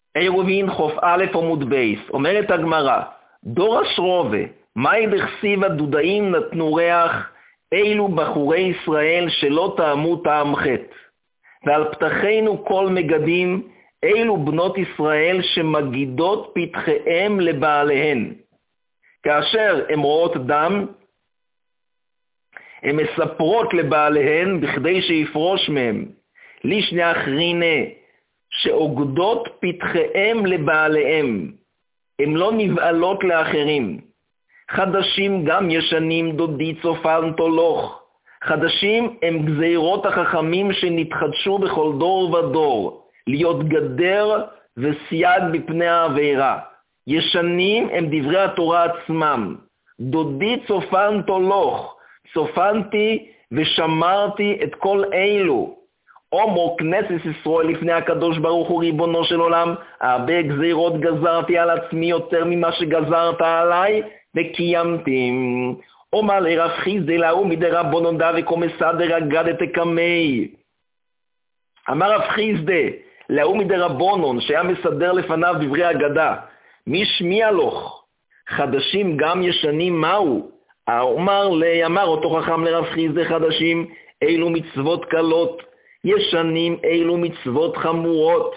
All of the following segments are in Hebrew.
עירובין חוף א' עמוד בייס, אומרת הגמרא, דור אשרובה, מאי דכסיבה דודאים נתנו ריח, אילו בחורי ישראל שלא טעמו טעם חטא. ועל פתחינו כל מגדים, אילו בנות ישראל שמגידות פתחיהם לבעליהן. כאשר הן רואות דם, הן מספרות לבעליהן בכדי שיפרוש מהם. לישני אחרינה, שעוגדות פתחיהם לבעליהם. הן לא נבעלות לאחרים. חדשים גם ישנים דודי צופן תולוך. חדשים הם גזירות החכמים שנתחדשו בכל דור ודור, להיות גדר וסייג בפני העבירה. ישנים הם דברי התורה עצמם. דודי צופן תולוך, צופנתי ושמרתי את כל אלו. אומרו כנסת ישראל לפני הקדוש ברוך הוא ריבונו של עולם, הרבה גזירות גזרתי על עצמי יותר ממה שגזרת עליי, וקיימתי. אומר לרב חיסדא לאו מדרבנן דאבקו מסדר אגדת קמי. אמר רב חיסדא לאו מדרבנן שהיה מסדר לפניו דברי אגדה, מי שמיע לוך? חדשים גם ישנים מהו? אמר אותו חכם לרב חיסדא, חדשים אילו מצוות קלות, ישנים אילו מצוות חמורות.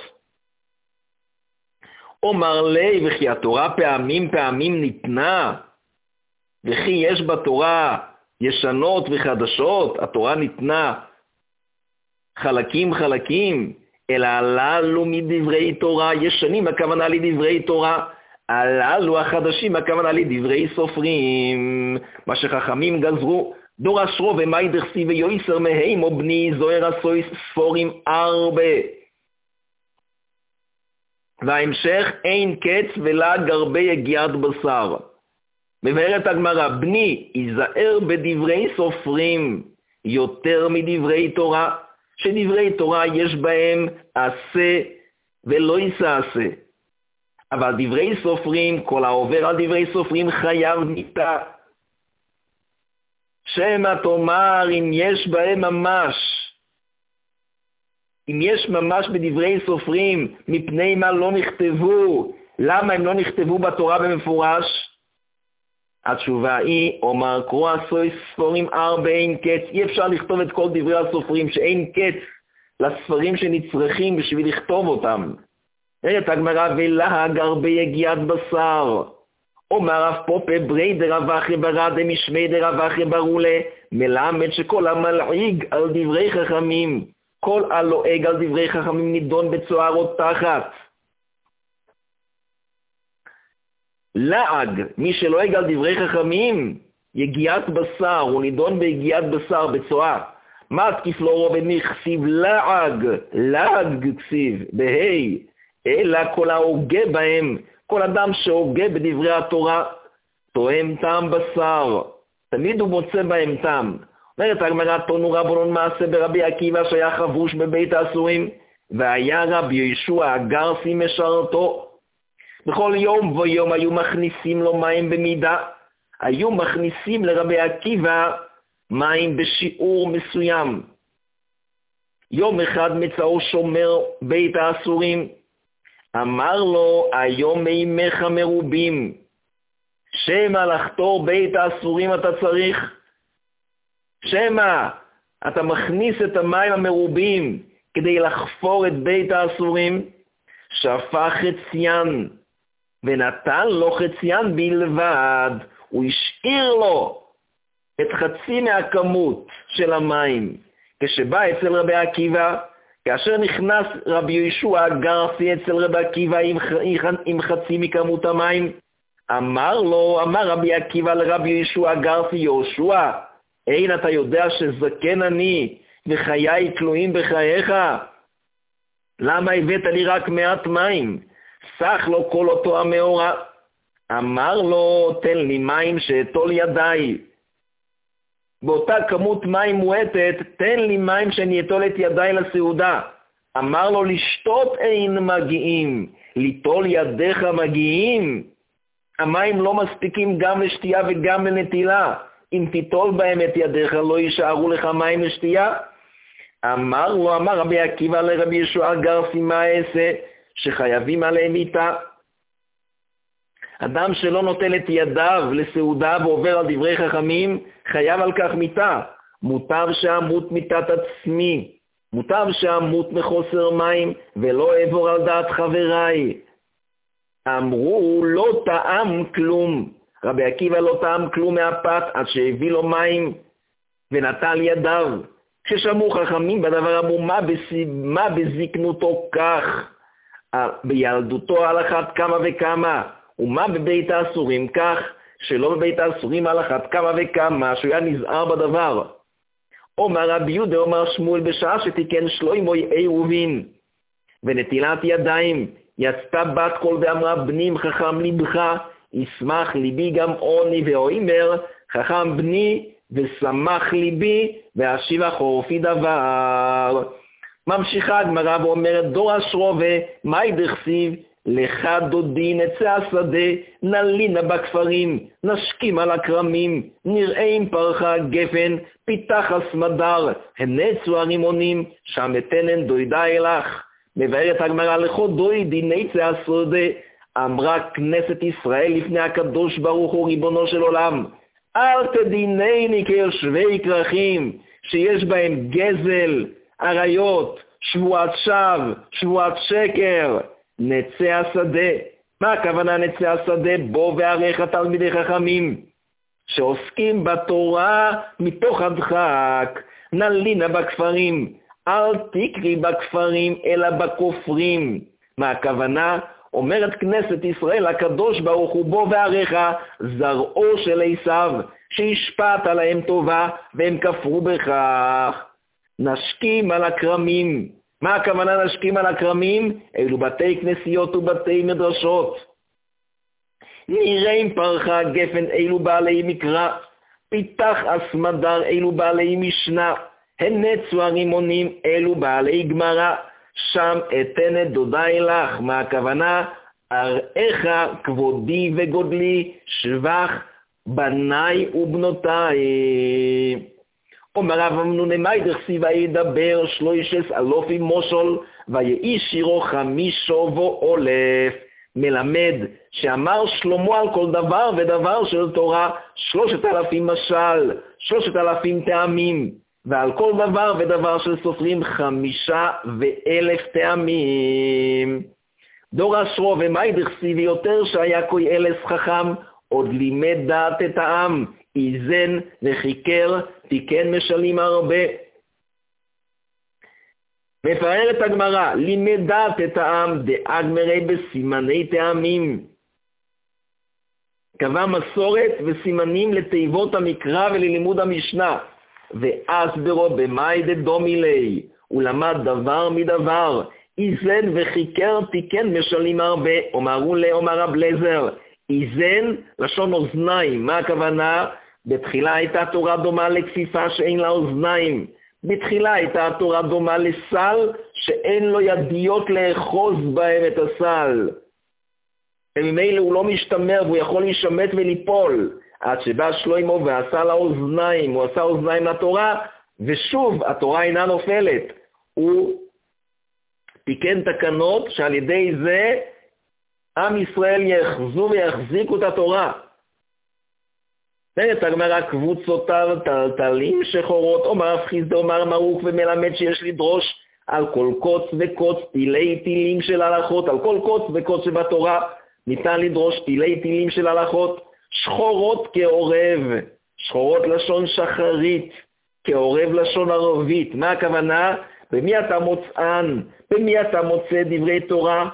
אומר לי, וכי התורה פעמים ניתנה, וכי יש בתורה ישנות וחדשות, התורה ניתנה חלקים, אלא הללו מדברי תורה, ישנים הכוונה לדברי תורה, הללו החדשים הכוונה לדברי סופרים, מה שחכמים גזרו. דור אשרו ומאי דכסיב ויועיסר מהם או בני זוהר עשוי ספורים ארבע. וההמשך אין קץ ולעג הרבה יגיעת בשר. מבארת הגמרא, בני ייזהר בדברי סופרים יותר מדברי תורה, שדברי תורה יש בהם עשה ולא יעשה. אבל דברי סופרים, כל העובר על דברי סופרים חייב מיתה. שמא תאמר אם יש בהם ממש, אם יש ממש בדברי סופרים, מפני מה לא נכתבו? למה הם לא נכתבו בתורה במפורש? התשובה היא, אומר קרוא עשוי ספורים ארבע אין קץ. אי אפשר לכתוב את כל דברי הסופרים, שאין קץ לספרים שנצרכים בשביל לכתוב אותם. אומרת הגמרא, ולהג הרבה יגיעת בשר. אומר רב פופה ברי דרב אחי ברד משמי דרב אחי ברולה, מלמד שכל המלעיג על דברי חכמים, כל הלועג על דברי חכמים נידון בצוהר או תחת. לעג, מי שלועג על דברי חכמים, יגיעת בשר, הוא נידון ביגיעת בשר בצוהר. מה תקיף לו רובן מכסיב לעג כסיב, בהי, אלא כל ההוגה בהם, כל אדם שהוגה בדברי התורה, תואם טעם בשר, תמיד הוא מוצא בהם טעם. אומרת הגמרא, תונו רבנן מעשה ברבי עקיבא שהיה חבוש בבית האסורים, והיה רבי יהושע הגרסי משרתו. בכל יום ויום היו מכניסים לו מים במידה, היו מכניסים לרבי עקיבא מים בשיעור מסוים. יום אחד מצאו שומר בית האסורים, אמר לו, היום מימיך מרובים, שמא לחתור בית האסורים אתה צריך? שמא אתה מכניס את המים המרובים כדי לחפור את בית האסורים? שפך חציין ונתן לו חציין בלבד, הוא השאיר לו את חצי מהכמות של המים. כשבא אצל רבי עקיבא, כאשר נכנס רבי יהושע הגרסי אצל רבי עקיבא עם חצי מכמות המים, אמר רבי עקיבא לרבי יהושע הגרסי, יהושע, אין אתה יודע שזקן אני וחיי תלויים בחייך? למה הבאת לי רק מעט מים? סך לו כל אותו המאורה. אמר לו, תן לי מים שאטול ידיי. באותה כמות מים מועטת, תן לי מים שאני אטול את ידיי לסעודה. אמר לו, לשתות אין מגיעים, ליטול ידיך מגיעים. המים לא מספיקים גם לשתייה וגם לנטילה. אם תיטול בהם את ידיך לא יישארו לך מים לשתייה. אמר רבי עקיבא לרבי יהושע הגרסי, מה אעשה? שחייבים עליהם מיתה. אדם שלא נוטל את ידיו לסעודה ועובר על דברי חכמים, חייב על כך מיתה. מוטב שאמות מיתת עצמי, מוטב שאמות מחוסר מים, ולא אעבור על דעת חבריי. אמרו, לא טעם כלום. רבי עקיבא לא טעם כלום מהפת עד שהביא לו מים ונטל ידיו. כששמעו חכמים בדבר אמרו, מה בזקנותו כך? בילדותו על אחת כמה וכמה. ומה בבית האסורים כך? שלא בבית האסורים על אחת כמה וכמה, שהוא היה נזהר בדבר. אומר רבי יהודה, אומר שמואל, בשעה שתיקן שלמה עירובין ונטילת ידיים, יצתה בת קול ואמרה, בנים חכם לבך, ישמח ליבי גם עוני, ואומר, חכם בני ושמח ליבי, ואשיב חורפי דבר. ממשיכה הגמרא ואומרת, דור אשרובה, מהי דכסיב? לך דודי נצא השדה, נלינה בכפרים, נשקים על הכרמים, נראה עם פרחה גפן, פיתח הסמדר, הנצו הרימונים, שם אתנן דוידה אלך. מבארת הגמרא, לכו דוידי נצא השדה, אמרה כנסת ישראל לפני הקדוש ברוך הוא ריבונו של עולם, אל תדינני כיושבי כרכים, שיש בהם גזל, עריות, שבועת שווא, שבועת שקר, נצא השדה. מה הכוונה נצא השדה? בוא וערך תלמידי חכמים שעוסקים בתורה מתוך הדחק, נלינה בכפרים, אל תקרי בכפרים אלא בכופרים. מה הכוונה? אומרת כנסת ישראל, הקדוש ברוך הוא בוא וערך זרעו של עשיו, שהשפעת עליהם טובה והם כפרו בכך. נשקים על הכרמים. מה הכוונה נשקים על הכרמים? אלו בתי כנסיות ובתי מדרשות. נראה עם פרחה גפן, אלו בעלי מקרא. פיתח הסמדר, אלו בעלי משנה. הנצו הרימונים, אלו בעלי גמרא. שם אתן את דודי לך. מה הכוונה? אראך כבודי וגודלי, שבח בניי ובנותיי. אומר רב אמנון, מה דכסיב ידבר 3,000 מושל ויהי שירו 5 ועולף. מלמד שאמר שלמה על כל דבר ודבר של תורה 3,000 משל, 3,000 טעמים, ועל כל דבר ודבר של סופרים 5,000 טעמים. דור אשרו ומאי דכסיב יותר שהיה כוי אלס חכם, עוד לימד דעת את העם, איזן וחיקר, תיקן משלים הרבה. מפארת הגמרא, לימד דעת את העם, דאג מרי בסימני טעמים. קבע מסורת וסימנים לתיבות המקרא וללימוד המשנה. ואסברו במאי דדומי לי, הוא למד דבר מדבר, איזן וחיקר, תיקן משלים הרבה. אומרו לי, אומר רב לזר, איזן לשון אוזניים. מה הכוונה? בתחילה הייתה תורה דומה לכפיפה שאין לה אוזניים. בתחילה הייתה התורה דומה לסל שאין לו ידיות לאחוז בהם את הסל. וממילא הוא לא משתמר והוא יכול להישמט וליפול. עד שבא שלמה ועשה לה אוזניים, הוא עשה אוזניים לתורה, ושוב התורה אינה נופלת. הוא תיקן תקנות שעל ידי זה עם ישראל יחזו ויחזיקו את התורה. את הגמרא, קבוצותיו טלטלים שחורות, אומר אבחיסדא, אומר מרוק, ומלמד שיש לדרוש על כל קוץ וקוץ תילי תילים של הלכות. על כל קוץ וקוץ שבתורה ניתן לדרוש תילי תילים של הלכות. שחורות כעורב, שחורות לשון שחרית, כעורב לשון ערבית. מה הכוונה? במי אתה מוצאן? במי אתה מוצא דברי תורה?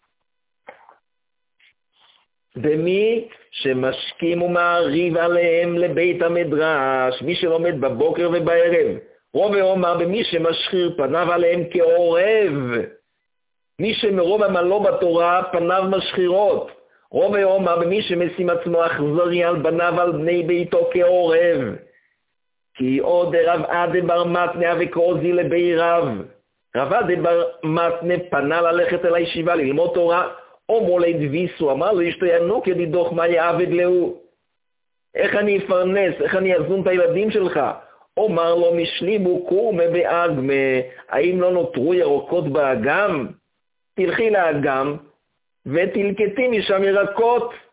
במי שמשכים ומעריב עליהם לבית המדרש, מי שלומד בבוקר ובערב. רוב ואומר במי שמשחיר פניו עליהם כעורב, מי שמרוב עמלו בתורה פניו משחירות. רוב ואומר במי שמשים עצמו אכזרי על בניו על בני ביתו כעורב. כי עוד רב עדה בר מתנה וקרוזי לבי רב. רב עדה בר מתנה פנה ללכת אל הישיבה ללמוד תורה. אומר לי דביסו, אמר לו, ישתיינו כדידוך מה יעבד לו. איך אני אפרנס, איך אני אזון את הילדים שלך? אומר לו, משלימו קורמה באגמה, האם לא נותרו ירוקות באגם? תלכי לאגם ותלקטי משם ירקות